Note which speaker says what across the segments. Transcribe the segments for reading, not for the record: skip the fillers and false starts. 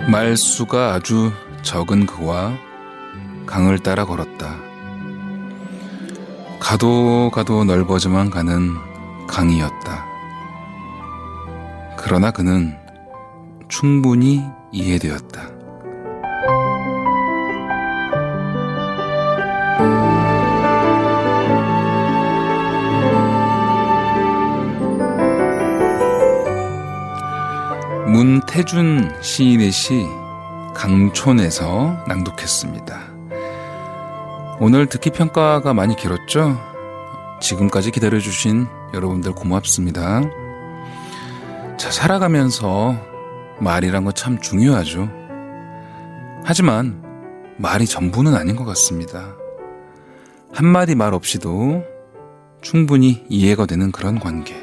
Speaker 1: 말수가 아주 적은 그와 강을 따라 걸었다. 가도 넓어져만 가는 강이었다. 그러나 그는 충분히 이해되었다. 문태준 시인의 시 강촌에서 낭독했습니다. 오늘 듣기 평가가 많이 길었죠? 지금까지 기다려주신 여러분들 고맙습니다. 자, 살아가면서 말이란 거 참 중요하죠. 하지만 말이 전부는 아닌 것 같습니다. 한마디 말 없이도 충분히 이해가 되는 그런 관계.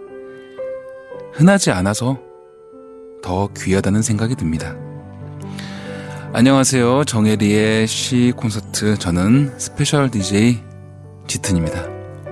Speaker 1: 흔하지 않아서 더 귀하다는 생각이 듭니다. 안녕하세요. 정혜리의 시 콘서트. 저는 스페셜 DJ 짙은입니다.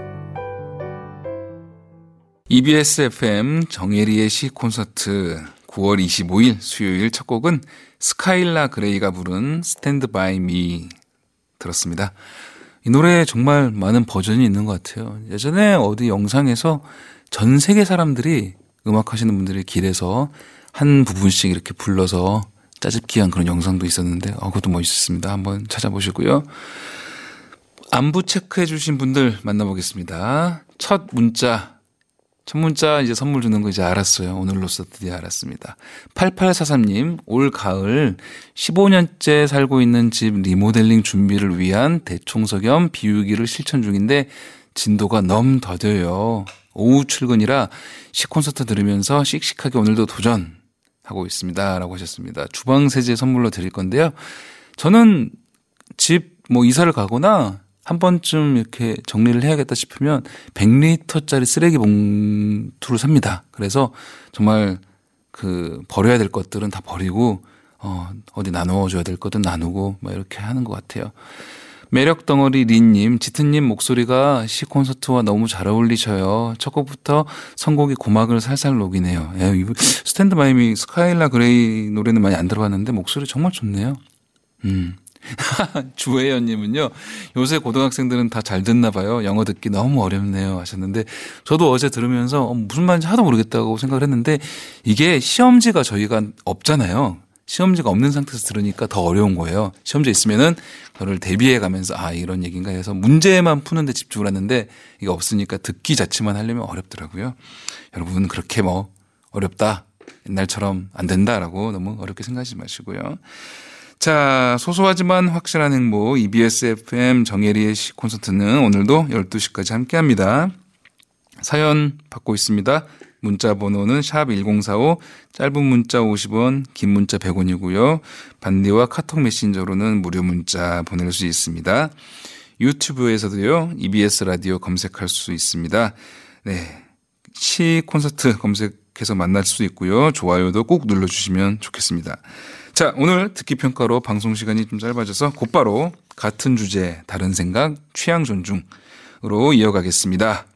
Speaker 1: EBS FM 정혜리의 시 콘서트 9월 25일 수요일 첫 곡은 스카일라 그레이가 부른 스탠드 바이 미 들었습니다. 이 노래에 정말 많은 버전이 있는 것 같아요. 예전에 어디 영상에서 전 세계 사람들이 음악 하시는 분들이 길에서 한 부분씩 이렇게 불러서 짜집기한 그런 영상도 있었는데 그것도 멋있었습니다. 한번 찾아보시고요. 안부 체크해 주신 분들 만나보겠습니다. 첫 문자 이제 선물 주는 거 이제 알았어요. 오늘로써 드디어 알았습니다. 8843님, 올 가을 15년째 살고 있는 집 리모델링 준비를 위한 대청소 겸 비우기를 실천 중인데 진도가 너무 더뎌요. 오후 출근이라 시콘서트 들으면서 씩씩하게 오늘도 도전하고 있습니다. 라고 하셨습니다. 주방 세제 선물로 드릴 건데요. 저는 집 이사를 가거나 한 번쯤 이렇게 정리를 해야겠다 싶으면 100리터짜리 쓰레기 봉투를 삽니다. 그래서 정말 버려야 될 것들은 다 버리고 어디 나눠줘야 될 것은 나누고 이렇게 하는 것 같아요. 매력 덩어리 린님, 짙은님 목소리가 시 콘서트와 너무 잘 어울리셔요. 첫 곡부터 선곡이 고막을 살살 녹이네요. 스탠드 바이 미 스카일라 그레이 노래는 많이 안 들어봤는데 목소리 정말 좋네요. 주혜연님은요, 요새 고등학생들은 다 잘 듣나 봐요. 영어 듣기 너무 어렵네요 하셨는데, 저도 어제 들으면서 무슨 말인지 하나도 모르겠다고 생각을 했는데, 이게 시험지가 저희가 없잖아요. 시험지가 없는 상태에서 들으니까 더 어려운 거예요. 시험지 있으면은 그걸 대비해 가면서 이런 얘기인가 해서 문제만 푸는데 집중을 하는데, 이게 없으니까 듣기 자체만 하려면 어렵더라고요. 여러분 그렇게 어렵다, 옛날처럼 안 된다라고 너무 어렵게 생각하지 마시고요. 자, 소소하지만 확실한 행복 EBS FM 정혜리의 시 콘서트는 오늘도 12시까지 함께합니다. 사연 받고 있습니다. 문자 번호는 샵 1045, 짧은 문자 50원, 긴 문자 100원이고요. 반디와 카톡 메신저로는 무료 문자 보낼 수 있습니다. 유튜브에서도요, EBS 라디오 검색할 수 있습니다. 네, 시 콘서트 검색해서 만날 수 있고요. 좋아요도 꼭 눌러주시면 좋겠습니다. 자, 오늘 듣기 평가로 방송 시간이 좀 짧아져서 곧바로 같은 주제, 다른 생각, 취향 존중으로 이어가겠습니다.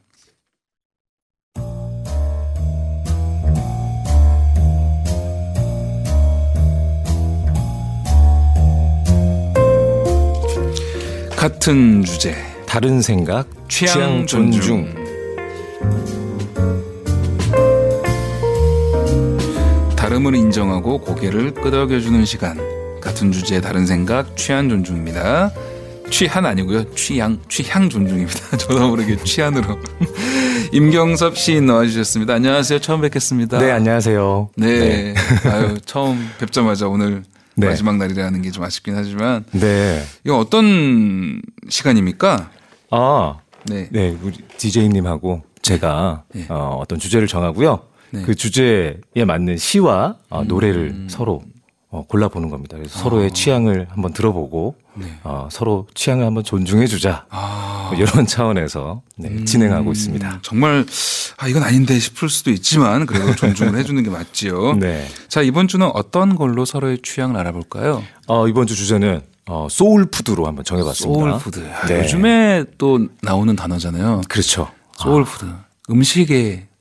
Speaker 1: 같은 주제,
Speaker 2: 다른 생각, 취향 존중.
Speaker 1: 다름을 인정하고 고개를 끄덕여주는 시간. 같은 주제에 다른 생각, 취향 존중입니다. 취한 아니고요. 취향 존중입니다. 저도 모르게 취한으로. 임경섭 시인 나와주셨습니다. 안녕하세요. 처음 뵙겠습니다.
Speaker 2: 네, 안녕하세요.
Speaker 1: 네. 처음 뵙자마자 오늘 마지막 날이라는 게 좀 아쉽긴 하지만.
Speaker 2: 네.
Speaker 1: 이거 어떤 시간입니까?
Speaker 2: 네. 우리 DJ님하고 제가 어떤 주제를 정하고요. 네. 그 주제에 맞는 시와 노래를 서로 골라보는 겁니다. 그래서 서로의 취향을 한번 들어보고 서로 취향을 한번 존중해주자 이런 차원에서 진행하고 있습니다.
Speaker 1: 정말 이건 아닌데 싶을 수도 있지만 그래도 존중을 해주는 게 맞지요.
Speaker 2: 네.
Speaker 1: 자, 이번 주는 어떤 걸로 서로의 취향을 알아볼까요?
Speaker 2: 이번 주 주제는 소울푸드로 한번 정해봤습니다.
Speaker 1: 소울푸드. 요즘에 또 나오는 단어잖아요.
Speaker 2: 그렇죠.
Speaker 1: 소울푸드. 음식의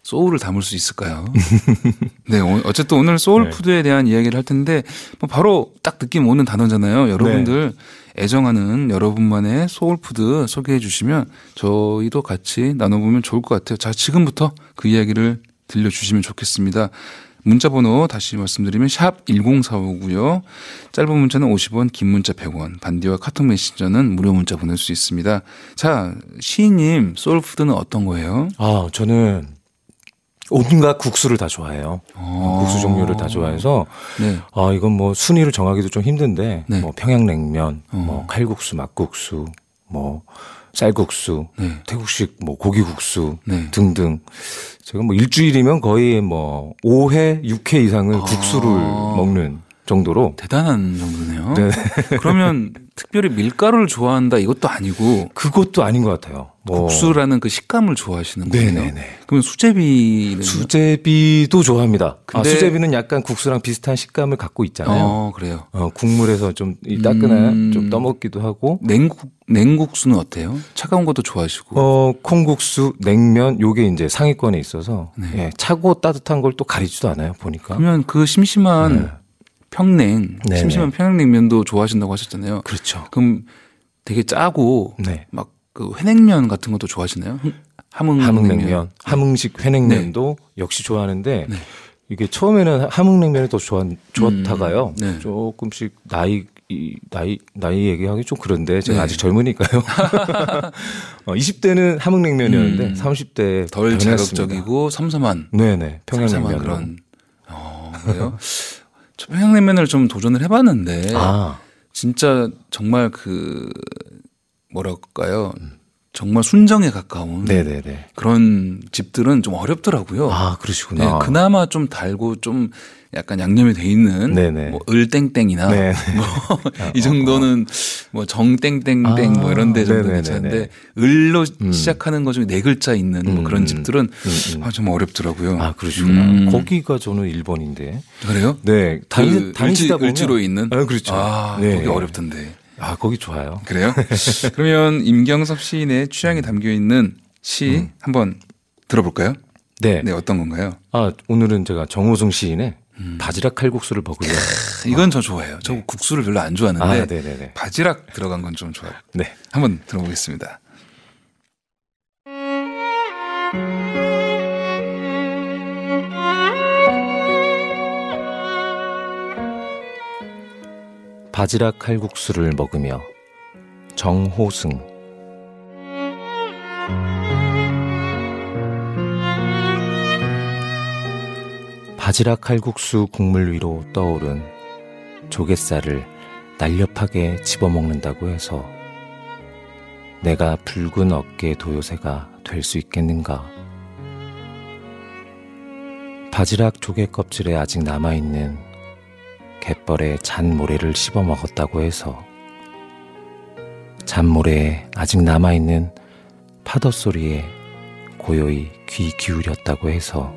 Speaker 1: 소울을 담을 수 있을까요? 네, 어쨌든 오늘 소울푸드에 대한 이야기를 할 텐데 뭐 바로 딱 느낌 오는 단어잖아요. 여러분들 애정하는 여러분만의 소울푸드 소개해 주시면 저희도 같이 나눠보면 좋을 것 같아요. 자, 지금부터 그 이야기를 들려주시면 좋겠습니다. 문자번호 다시 말씀드리면 샵 1045고요. 짧은 문자는 50원, 긴 문자 100원, 반디와 카톡 메시저는 무료 문자 보낼 수 있습니다. 자, 시인님 소울푸드는 어떤 거예요?
Speaker 2: 저는 온갖 국수를 다 좋아해요. 국수 종류를 다 좋아해서
Speaker 1: 네.
Speaker 2: 이건 뭐 순위를 정하기도 좀 힘든데
Speaker 1: 네.
Speaker 2: 뭐 평양냉면, 뭐 칼국수, 막국수, 뭐 쌀국수,
Speaker 1: 네.
Speaker 2: 태국식 뭐 고기국수
Speaker 1: 네.
Speaker 2: 등등. 제가 뭐 일주일이면 거의 뭐 5회, 6회 이상을 국수를 먹는 정도로
Speaker 1: 대단한 정도네요.
Speaker 2: 네.
Speaker 1: 그러면 특별히 밀가루를 좋아한다 이것도 아니고
Speaker 2: 그것도 아닌 것 같아요.
Speaker 1: 국수라는 그 식감을 좋아하시는 거예요.
Speaker 2: 네네네.
Speaker 1: 그럼 수제비는
Speaker 2: 수제비도 좋아합니다.
Speaker 1: 근데
Speaker 2: 수제비는 약간 국수랑 비슷한 식감을 갖고 있잖아요.
Speaker 1: 그래요.
Speaker 2: 국물에서 좀 따끈한 좀 떠먹기도 하고.
Speaker 1: 냉국수는 어때요? 차가운 것도 좋아하시고.
Speaker 2: 콩국수, 냉면 요게 이제 상위권에 있어서
Speaker 1: 네.
Speaker 2: 예, 차고 따뜻한 걸 또 가리지도 않아요. 보니까.
Speaker 1: 그러면 그 심심한 심심한 평양냉면도 좋아하신다고 하셨잖아요.
Speaker 2: 그렇죠.
Speaker 1: 그럼 되게 짜고
Speaker 2: 네.
Speaker 1: 막 그 회냉면 같은 것도 좋아하시나요?
Speaker 2: 함흥냉면, 함흥식 회냉면도 역시 좋아하는데 이게 처음에는 함흥냉면이 더 좋다가요. 조금씩 나이 얘기하기 좀 그런데 제가 아직 젊으니까요. 20대는 함흥냉면이었는데 30대
Speaker 1: 덜 자극적이고 섬섬한
Speaker 2: 네네 평양냉면
Speaker 1: 그런 그래요? 저 평양냉면을 좀 도전을 해봤는데 진짜 정말 그 뭐랄까요? 정말 순정에 가까운
Speaker 2: 네네네.
Speaker 1: 그런 집들은 좀 어렵더라고요.
Speaker 2: 그러시구나.
Speaker 1: 네, 그나마 좀 달고 좀 약간 양념이 돼 있는 뭐 을땡땡이나 뭐 이 정도는 뭐 정땡땡땡 뭐 이런 데 정도 괜찮은데 을로 시작하는 것 중에 4글자 있는 뭐 그런 집들은 좀 어렵더라고요.
Speaker 2: 그러시구나. 거기가 저는 1번인데.
Speaker 1: 그래요?
Speaker 2: 네. 다니시다 보면
Speaker 1: 을지로 있는?
Speaker 2: 그렇죠.
Speaker 1: 거기 어렵던데.
Speaker 2: 거기 좋아요.
Speaker 1: 그래요? 그러면 임경섭 시인의 취향이 담겨 있는 시 한번 들어볼까요?
Speaker 2: 네.
Speaker 1: 네, 어떤 건가요?
Speaker 2: 오늘은 제가 정호승 시인의 바지락 칼국수를 먹으려.
Speaker 1: 이건 저 좋아해요. 저 국수를 별로 안 좋아하는데
Speaker 2: 네네네.
Speaker 1: 바지락 들어간 건 좀 좋아요.
Speaker 2: 네.
Speaker 1: 한번 들어보겠습니다.
Speaker 2: 바지락 칼국수를 먹으며 정호승. 바지락 칼국수 국물 위로 떠오른 조갯살을 날렵하게 집어먹는다고 해서 내가 붉은 어깨 도요새가 될 수 있겠는가. 바지락 조개 껍질에 아직 남아있는 갯벌에 잔모래를 씹어 먹었다고 해서 잔모래에 아직 남아있는 파도 소리에 고요히 귀 기울였다고 해서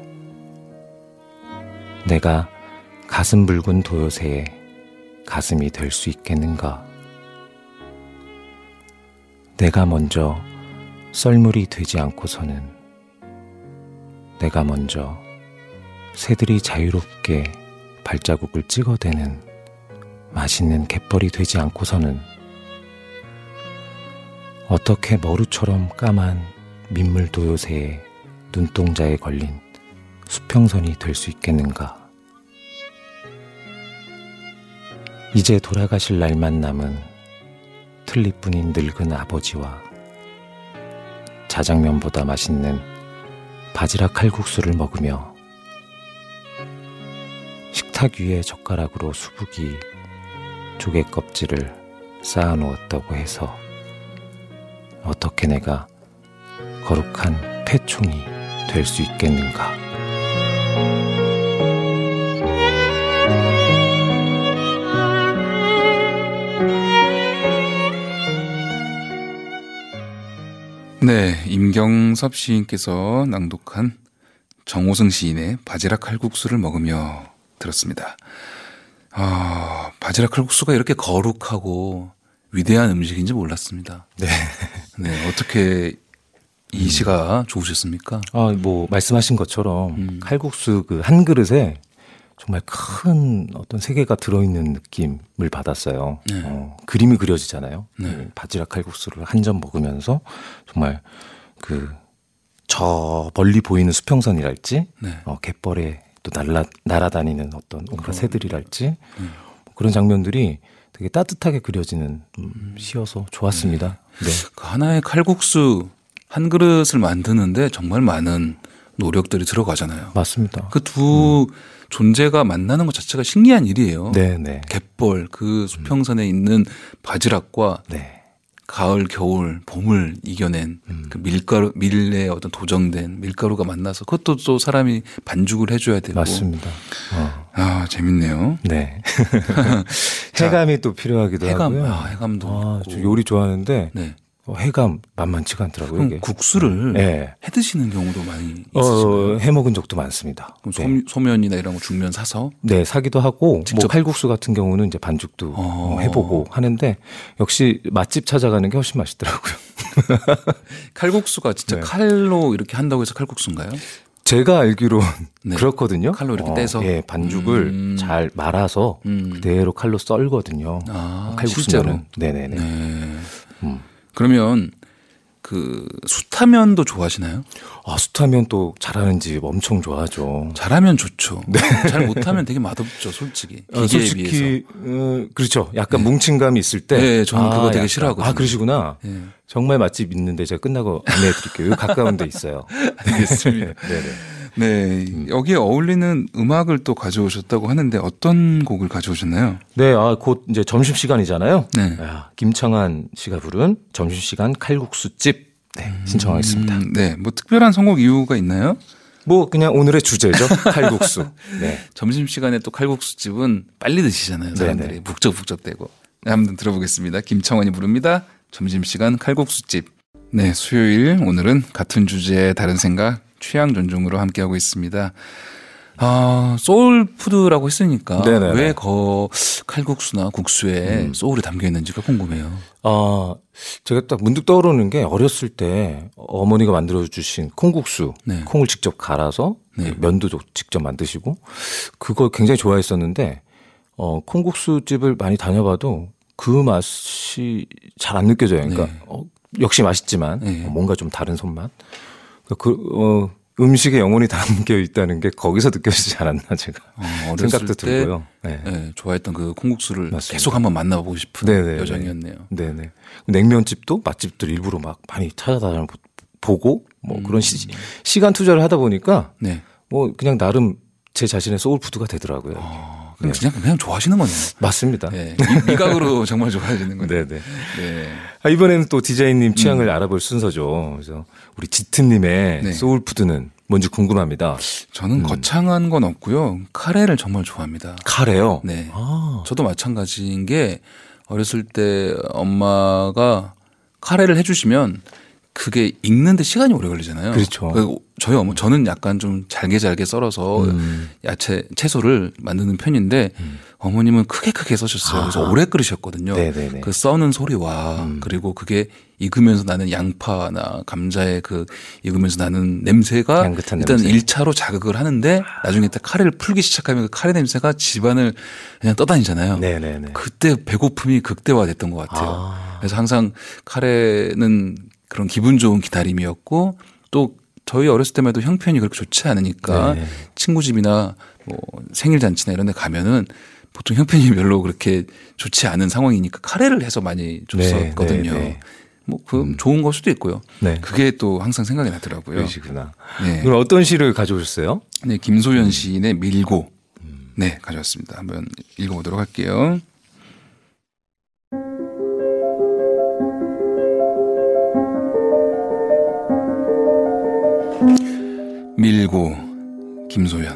Speaker 2: 내가 가슴 붉은 도요새의 가슴이 될 수 있겠는가. 내가 먼저 썰물이 되지 않고서는 내가 먼저 새들이 자유롭게 발자국을 찍어대는 맛있는 갯벌이 되지 않고서는 어떻게 머루처럼 까만 민물 도요새의 눈동자에 걸린 수평선이 될 수 있겠는가. 이제 돌아가실 날만 남은 틀니뿐인 늙은 아버지와 자장면보다 맛있는 바지락 칼국수를 먹으며 식탁 위에 젓가락으로 수북이 조개 껍질을 쌓아놓았다고 해서 어떻게 내가 거룩한 폐총이 될 수 있겠는가.
Speaker 1: 네, 임경섭 시인께서 낭독한 정호승 시인의 바지락 칼국수를 먹으며 들었습니다. 바지락 칼국수가 이렇게 거룩하고 위대한 음식인지 몰랐습니다.
Speaker 2: 네.
Speaker 1: 네, 어떻게 이 시가 좋으셨습니까?
Speaker 2: 뭐 말씀하신 것처럼 칼국수 그 한 그릇에 정말 큰 어떤 세계가 들어있는 느낌을 받았어요. 네. 그림이 그려지잖아요. 네. 바지락 칼국수를 한 점 먹으면서 정말 저 멀리 보이는 수평선이랄지, 네. 갯벌에 또 날아다니는 어떤 온갖 새들이랄지, 그런 장면들이 되게 따뜻하게 그려지는 시여서 좋았습니다. 네. 네.
Speaker 1: 그 하나의 칼국수 한 그릇을 만드는데 정말 많은 노력들이 들어가잖아요.
Speaker 2: 맞습니다.
Speaker 1: 그 두 존재가 만나는 것 자체가 신기한 일이에요.
Speaker 2: 네.
Speaker 1: 갯벌, 그 수평선에 있는 바지락과
Speaker 2: 네.
Speaker 1: 가을, 겨울, 봄을 이겨낸 그 밀에 어떤 도정된 밀가루가 만나서 그것도 또 사람이 반죽을 해줘야 되고.
Speaker 2: 맞습니다.
Speaker 1: 재밌네요.
Speaker 2: 네. 해감이 또 필요하기도 하고요.
Speaker 1: 해감도.
Speaker 2: 저 요리 좋아하는데. 네. 해감 만만치가 않더라고요.
Speaker 1: 그럼
Speaker 2: 이게.
Speaker 1: 국수를 해 드시는 경우도 많이 있으시나요?
Speaker 2: 해 먹은 적도 많습니다.
Speaker 1: 그럼 네. 소면이나 이런 거 중면 사서?
Speaker 2: 네, 사기도 하고 직접 칼국수 같은 경우는 이제 반죽도 해보고 하는데 역시 맛집 찾아가는 게 훨씬 맛있더라고요.
Speaker 1: 칼국수가 진짜 네. 칼로 이렇게 한다고 해서 칼국수인가요?
Speaker 2: 제가 알기로 네. 그렇거든요.
Speaker 1: 칼로 이렇게 떼서
Speaker 2: 반죽을 잘 말아서 그대로 칼로 썰거든요. 칼국수는. 네네네.
Speaker 1: 네. 그러면 숯하면도 좋아하시나요?
Speaker 2: 숯하면 또 잘하는 집 엄청 좋아하죠.
Speaker 1: 잘하면 좋죠. 네. 잘 못하면 되게 맛없죠, 솔직히. 기계에
Speaker 2: 솔직히 비해서. 그렇죠. 약간 뭉친 감이 있을 때.
Speaker 1: 네, 저는 그거 되게 싫어하거든요.
Speaker 2: 그러시구나. 네. 정말 맛집 있는데 제가 끝나고 안내해 드릴게요. 여기 가까운 데 있어요.
Speaker 1: 알겠습니다.
Speaker 2: 네네.
Speaker 1: 네, 여기에 어울리는 음악을 또 가져오셨다고 하는데 어떤 곡을 가져오셨나요?
Speaker 2: 네, 곧 이제 점심시간이잖아요.
Speaker 1: 네.
Speaker 2: 김창완 씨가 부른 점심시간 칼국수집 신청하겠습니다.
Speaker 1: 네, 뭐 특별한 선곡 이유가 있나요?
Speaker 2: 뭐 그냥 오늘의 주제죠. 칼국수. 네.
Speaker 1: 점심시간에 또 칼국수집은 빨리 드시잖아요. 사람들이 네네. 북적북적대고. 네, 한번 들어보겠습니다. 김창완이 부릅니다. 점심시간 칼국수집. 네, 수요일 오늘은 같은 주제에 다른 생각 취향 존중으로 함께하고 있습니다. 소울푸드라고 했으니까 네네네. 왜 칼국수나 국수에 소울이 담겨 있는지가 궁금해요.
Speaker 2: 제가 딱 문득 떠오르는 게 어렸을 때 어머니가 만들어주신 콩국수, 네. 콩을 직접 갈아서 네. 면도 직접 만드시고 그걸 굉장히 좋아했었는데 콩국수집을 많이 다녀봐도 그 맛이 잘 안 느껴져요. 그러니까 네. 역시 맛있지만 네. 뭔가 좀 다른 손맛. 음식에 영혼이 담겨 있다는 게 거기서 느껴지지 않았나 제가 생각도 들고요.
Speaker 1: 네. 네, 좋아했던 그 콩국수를 맞습니다. 계속 한번 만나보고 싶은 네네. 여정이었네요.
Speaker 2: 네네. 냉면집도 맛집들 일부러 막 많이 찾아다보고 뭐 그런 시간 투자를 하다 보니까 네. 뭐 그냥 나름 제 자신의 소울푸드가 되더라고요.
Speaker 1: 네. 그냥 좋아하시는 거네요.
Speaker 2: 맞습니다.
Speaker 1: 네. 미각으로 정말 좋아하시는 거네요.
Speaker 2: 네네. 네. 이번에는 또 디제이님 취향을 알아볼 순서죠. 그래서 우리 짙은님의 네. 소울푸드는 뭔지 궁금합니다.
Speaker 1: 저는 거창한 건 없고요. 카레를 정말 좋아합니다.
Speaker 2: 카레요?
Speaker 1: 네. 저도 마찬가지인 게 어렸을 때 엄마가 카레를 해주시면 그게 익는데 시간이 오래 걸리잖아요.
Speaker 2: 그렇죠.
Speaker 1: 저는 약간 좀 잘게 썰어서 채소를 만드는 편인데 어머님은 크게 써셨어요. 그래서 오래 끓이셨거든요. 네네네. 그 써는 소리와 그리고 그게 익으면서 나는 양파나 감자의 그 익으면서 나는 냄새가 일단 냄새. 1차로 자극을 하는데 나중에 딱 카레를 풀기 시작하면 그 카레 냄새가 집안을 그냥 떠다니잖아요.
Speaker 2: 네네네.
Speaker 1: 그때 배고픔이 극대화됐던 것 같아요. 그래서 항상 카레는 그런 기분 좋은 기다림이었고 또 저희 어렸을 때만 해도 형편이 그렇게 좋지 않으니까 네. 친구 집이나 뭐 생일 잔치나 이런 데 가면은 보통 형편이 별로 그렇게 좋지 않은 상황이니까 카레를 해서 많이 줬었거든요. 네. 뭐 좋은 걸 수도 있고요. 네. 그게 또 항상 생각이 나더라고요.
Speaker 2: 그러시구나. 네. 그럼 어떤 시를 가져오셨어요?
Speaker 1: 네, 김소연 시인의 밀고. 네, 가져왔습니다. 한번 읽어보도록 할게요. 밀고 김소연.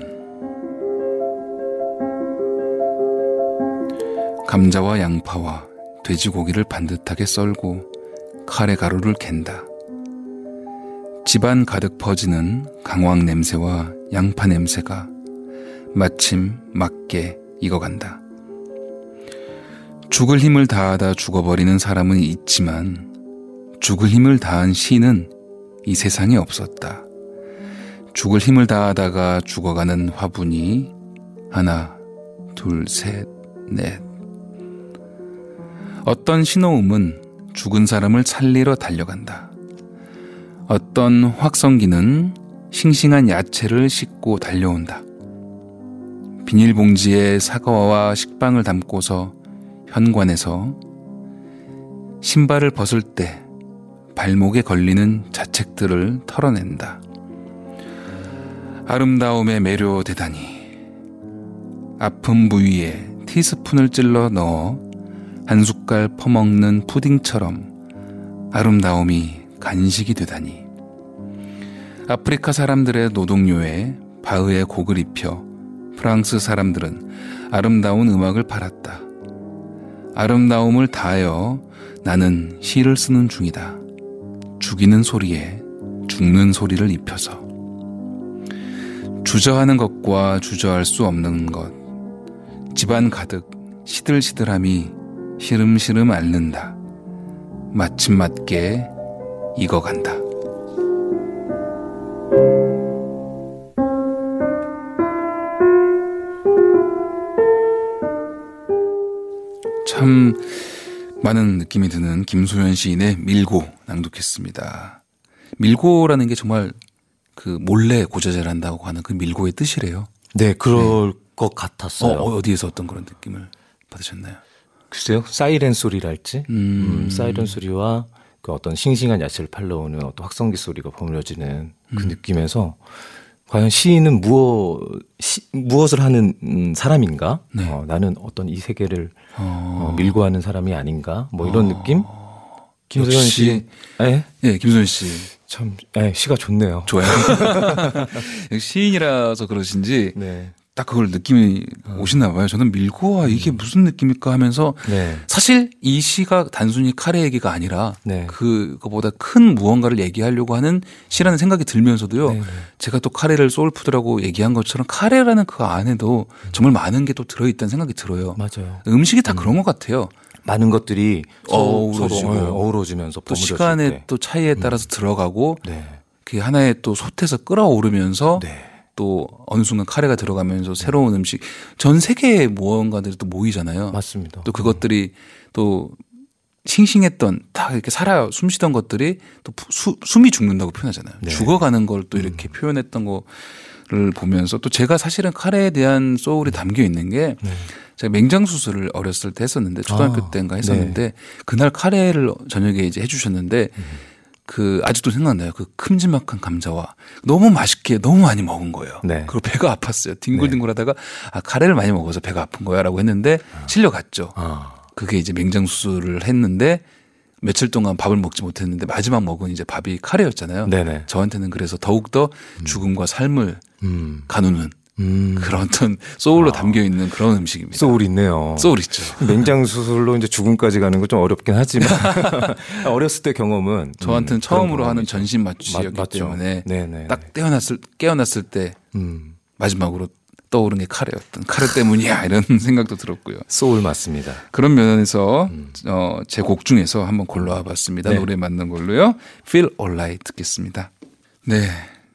Speaker 1: 감자와 양파와 돼지고기를 반듯하게 썰고 카레 가루를 갠다. 집안 가득 퍼지는 강황 냄새와 양파 냄새가 마침 맞게 익어간다. 죽을 힘을 다하다 죽어버리는 사람은 있지만 죽을 힘을 다한 시는 이 세상에 없었다. 죽을 힘을 다하다가 죽어가는 화분이 하나, 둘, 셋, 넷. 어떤 신호음은 죽은 사람을 살리러 달려간다. 어떤 확성기는 싱싱한 야채를 싣고 달려온다. 비닐봉지에 사과와 식빵을 담고서 현관에서 신발을 벗을 때 발목에 걸리는 자책들을 털어낸다. 아름다움에 매료되다니. 아픈 부위에 티스푼을 찔러 넣어 한 숟갈 퍼먹는 푸딩처럼 아름다움이 간식이 되다니. 아프리카 사람들의 노동요에 바흐의 곡을 입혀 프랑스 사람들은 아름다운 음악을 팔았다. 아름다움을 다하여 나는 시를 쓰는 중이다. 죽이는 소리에 죽는 소리를 입혀서. 주저하는 것과 주저할 수 없는 것. 집안 가득 시들시들함이 시름시름 앓는다. 마침 맞게 익어간다. 참 많은 느낌이 드는 김소연 시인의 밀고 낭독했습니다. 밀고라는 게 정말 그 몰래 고자질 한다고 하는 그 밀고의 뜻이래요.
Speaker 2: 네, 그럴 것 같았어요.
Speaker 1: 어디에서 어떤 그런 느낌을 받으셨나요?
Speaker 2: 글쎄요, 사이렌 소리랄지, 사이렌 소리와 그 어떤 싱싱한 야채를 팔러오는 어떤 확성기 소리가 버무려지는 그 느낌에서 과연 시인은 무엇을 하는 사람인가?
Speaker 1: 네.
Speaker 2: 나는 어떤 이 세계를 밀고 하는 사람이 아닌가? 뭐 이런 느낌? 김소연 씨.
Speaker 1: 네, 김소연 씨.
Speaker 2: 참, 시가 좋네요.
Speaker 1: 좋아요. 시인이라서 그러신지
Speaker 2: 네.
Speaker 1: 딱 그걸 느낌이 오시나 봐요. 저는 밀고와 이게 무슨 느낌일까 하면서
Speaker 2: 네.
Speaker 1: 사실 이 시가 단순히 카레 얘기가 아니라
Speaker 2: 네.
Speaker 1: 그거보다 큰 무언가를 얘기하려고 하는 시라는 생각이 들면서도요.
Speaker 2: 네.
Speaker 1: 제가 또 카레를 소울푸드라고 얘기한 것처럼 카레라는 그 안에도 정말 많은 게 또 들어있다는 생각이 들어요.
Speaker 2: 맞아요.
Speaker 1: 음식이 다 그런 것 같아요.
Speaker 2: 많은 것들이
Speaker 1: 어우러지고
Speaker 2: 서로 어우러지면서
Speaker 1: 또 시간의
Speaker 2: 때.
Speaker 1: 또 차이에 따라서 들어가고
Speaker 2: 네.
Speaker 1: 그게 하나의 또 솥에서 끓어오르면서
Speaker 2: 네.
Speaker 1: 또 어느 순간 카레가 들어가면서 새로운 음식 전 세계의 무언가들이 또 모이잖아요.
Speaker 2: 맞습니다.
Speaker 1: 또 그것들이 또 싱싱했던 다 이렇게 살아 숨쉬던 것들이 또 숨이 죽는다고 표현하잖아요.
Speaker 2: 네.
Speaker 1: 죽어가는 걸 또 이렇게 표현했던 거를 보면서 또 제가 사실은 카레에 대한 소울이 담겨 있는 게 제가 맹장 수술을 어렸을 때 했었는데 초등학교 때인가 했었는데
Speaker 2: 네.
Speaker 1: 그날 카레를 저녁에 이제 해주셨는데 그 아직도 생각나요. 그 큼지막한 감자와 너무 맛있게 너무 많이 먹은 거예요.
Speaker 2: 네.
Speaker 1: 그리고 배가 아팠어요. 뒹굴뒹굴하다가 아 카레를 많이 먹어서 배가 아픈 거야라고 했는데 실려갔죠. 그게 이제 맹장 수술을 했는데 며칠 동안 밥을 먹지 못했는데 마지막 먹은 이제 밥이 카레였잖아요.
Speaker 2: 네네.
Speaker 1: 저한테는 그래서 더욱더 죽음과 삶을 가누는 그런 어떤 소울로 담겨 있는 그런 음식입니다.
Speaker 2: 소울 있네요.
Speaker 1: 소울 있죠.
Speaker 2: 맹장 수술로 이제 죽음까지 가는 건 좀 어렵긴 하지만 어렸을 때 경험은
Speaker 1: 저한테는 처음으로 하는 전신 마취였기 때문에
Speaker 2: 네네.
Speaker 1: 딱 깨어났을 때 마지막으로 떠오른 게 카레였던 카레 때문이야 이런 생각도 들었고요.
Speaker 2: 소울 맞습니다.
Speaker 1: 그런 면에서 제 곡 중에서 한번 골라와 봤습니다.
Speaker 2: 네.
Speaker 1: 노래 맞는 걸로요. Feel Alright 듣겠습니다. 네.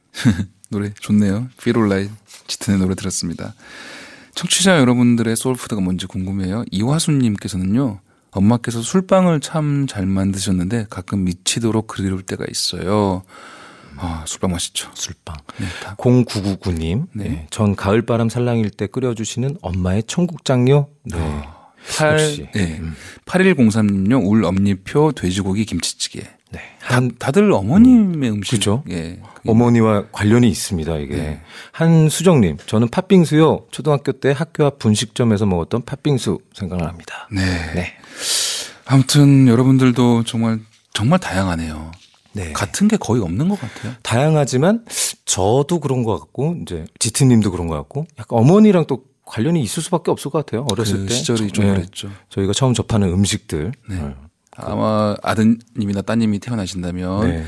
Speaker 1: 노래 좋네요. Feel Alright 짙은의 노래 들었습니다. 청취자 여러분들의 소울푸드가 뭔지 궁금해요. 이화수님께서는요. 엄마께서 술빵을 참 잘 만드셨는데 가끔 미치도록 그리울 때가 있어요. 아, 술빵 맛있죠.
Speaker 2: 술빵.
Speaker 1: 네,
Speaker 2: 0999님.
Speaker 1: 네.
Speaker 2: 네. 전 가을바람 살랑일 때 끓여주시는 엄마의 청국장요. 네. 역시.
Speaker 1: 8103님요. 울 엄니표 돼지고기 김치찌개.
Speaker 2: 네.
Speaker 1: 다들 어머님의 음식.
Speaker 2: 그죠?
Speaker 1: 예.
Speaker 2: 어머니와 관련이 있습니다, 이게.
Speaker 1: 네.
Speaker 2: 한수정님, 저는 팥빙수요. 초등학교 때 학교 앞 분식점에서 먹었던 팥빙수 생각납니다.
Speaker 1: 네.
Speaker 2: 네.
Speaker 1: 아무튼 여러분들도 정말 다양하네요.
Speaker 2: 네.
Speaker 1: 같은 게 거의 없는 것 같아요.
Speaker 2: 다양하지만 저도 그런 것 같고, 이제 지트님도 그런 것 같고, 약간 어머니랑 또 관련이 있을 수밖에 없을 것 같아요. 어렸을
Speaker 1: 그
Speaker 2: 때.
Speaker 1: 시절이 좀
Speaker 2: 네.
Speaker 1: 그랬죠.
Speaker 2: 저희가 처음 접하는 음식들.
Speaker 1: 네. 아마 아드님이나 따님이 태어나신다면
Speaker 2: 네.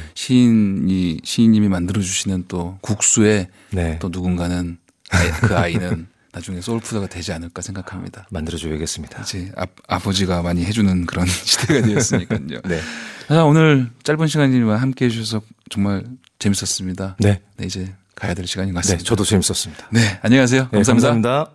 Speaker 1: 시인님이 만들어주시는 또 국수에
Speaker 2: 네.
Speaker 1: 또 누군가는 그 아이는 나중에 소울푸드가 되지 않을까 생각합니다.
Speaker 2: 만들어줘야겠습니다.
Speaker 1: 이제 아버지가 많이 해주는 그런 시대가 되었으니까요. 네. 자, 오늘 짧은 시간이지만 함께 해주셔서 정말 재밌었습니다. 네. 네, 이제 가야 될 시간인 것 같습니다.
Speaker 2: 네, 저도 재밌었습니다.
Speaker 1: 네, 안녕히 가세요. 감사합니다.
Speaker 2: 네, 감사합니다.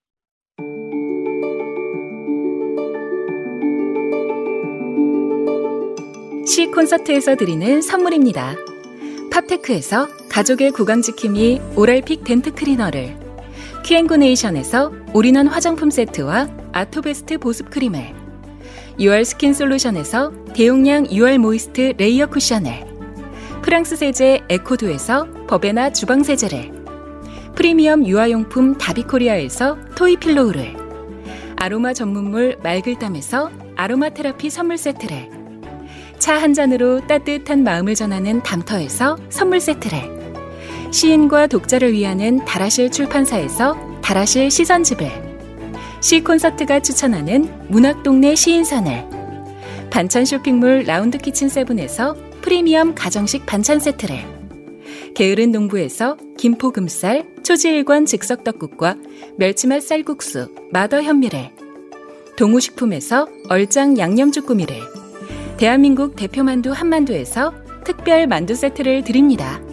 Speaker 3: 시 콘서트에서 드리는 선물입니다. 팝테크에서 가족의 구강지킴이 오랄픽 덴트 클리너를, 큐앤고네이션에서 올인원 화장품 세트와 아토베스트 보습크림을, 유알 스킨 솔루션에서 대용량 유알 모이스트 레이어 쿠션을, 프랑스 세제 에코두에서 버베나 주방세제를, 프리미엄 유아용품 다비코리아에서 토이필로우를, 아로마 전문물 말글담에서 아로마 테라피 선물 세트를, 차 한 잔으로 따뜻한 마음을 전하는 담터에서 선물 세트를, 시인과 독자를 위하는 다라실 출판사에서 다라실 시선집을, 시 콘서트가 추천하는 문학동네 시인선을, 반찬 쇼핑몰 라운드키친 세븐에서 프리미엄 가정식 반찬 세트를, 게으른 농부에서 김포금쌀, 초지일관 즉석떡국과 멸치맛 쌀국수, 마더 현미를, 동우식품에서 얼짱 양념쭈꾸미를, 대한민국 대표만두 한만두에서 특별 만두 세트를 드립니다.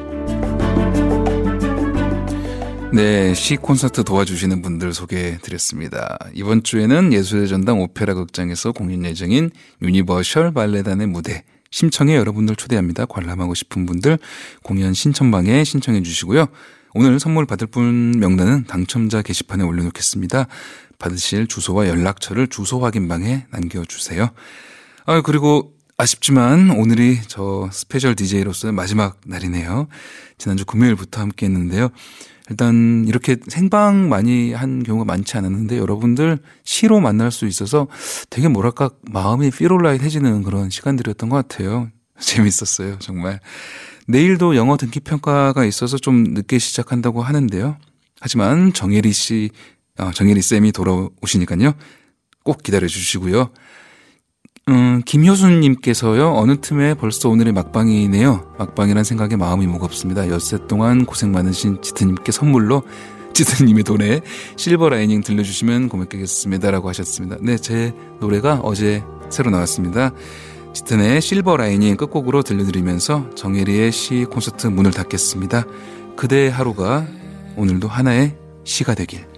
Speaker 1: 네, 시 콘서트 도와주시는 분들 소개해드렸습니다. 이번 주에는 예술의 전당 오페라 극장에서 공연 예정인 유니버셜 발레단의 무대 심청에 여러분들 초대합니다. 관람하고 싶은 분들 공연 신청방에 신청해 주시고요. 오늘 선물 받을 분 명단은 당첨자 게시판에 올려놓겠습니다. 받으실 주소와 연락처를 주소 확인방에 남겨주세요. 그리고 아쉽지만 오늘이 저 스페셜 DJ로서의 마지막 날이네요. 지난주 금요일부터 함께 했는데요. 일단 이렇게 생방 많이 한 경우가 많지 않았는데 여러분들 시로 만날 수 있어서 되게 뭐랄까 마음이 피롤라이트해지는 그런 시간들이었던 것 같아요. 재밌었어요, 정말. 내일도 영어 등기 평가가 있어서 좀 늦게 시작한다고 하는데요. 하지만 정혜리 쌤이 돌아오시니까요. 꼭 기다려 주시고요. 김효순님께서요. 어느 틈에 벌써 오늘이 막방이네요. 막방이란 생각에 마음이 무겁습니다. 엿새 동안 고생 많으신 지트님께 선물로 지트님의 노래 실버 라이닝 들려주시면 고맙겠습니다 라고 하셨습니다. 네, 제 노래가 어제 새로 나왔습니다. 지트의 실버 라이닝 끝곡으로 들려드리면서 정혜리의 시 콘서트 문을 닫겠습니다. 그대의 하루가 오늘도 하나의 시가 되길.